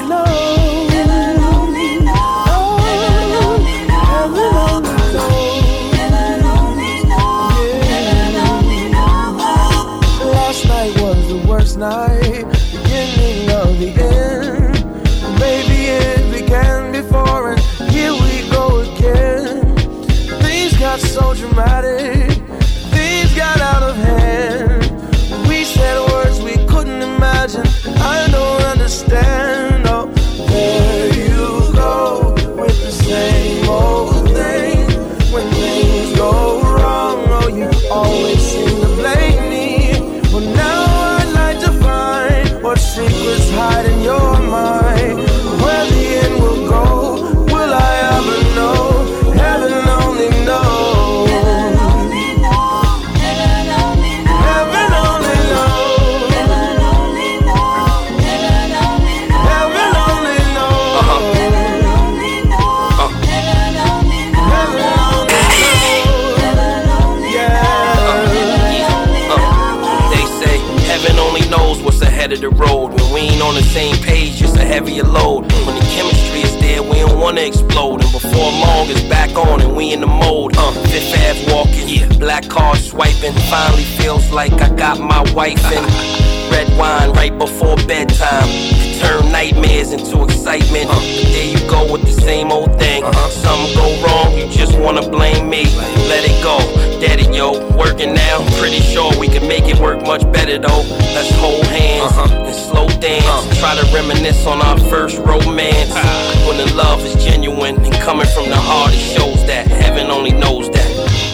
knows. Heaven only knows. Heaven only knows. Heaven only knows. Heaven only knows. Last night was the worst night, beginning of the end. Maybe it began before, and here we go again. Things got so dramatic, things got out of hand. We said words we couldn't imagine. I don't understand. Oh, there you go with the same old thing. When things go wrong, oh, you always seem to blame me. Well, now I'd like to find what secrets hide in your mind. Where the end will go, will I ever know? Heaven only knows. Heaven only knows. Heaven only knows. Heaven only knows. Heaven only knows. Heaven only knows. Heaven only knows. Heaven only knows. Heaven only knows. Heaven only knows. Heaven only knows. They say heaven only knows what's ahead of the road. When we ain't on the same page, it's a heavier load. When the chemistry is there, we don't wanna explode. And before long, it's back on and we in the mode. Fifth Ave walking, black car swiping. Finally feels like I got my wife in. Red wine right before bedtime. Turn nightmares into excitement. But there you go with the same old thing. Something go wrong, you just wanna blame me. Let it go, daddy yo, working now. Pretty sure we can make it work much better though. Let's hold hands and slow dance. Try to reminisce on our first romance. When the love is genuine and coming from the heart, it shows that heaven only knows that.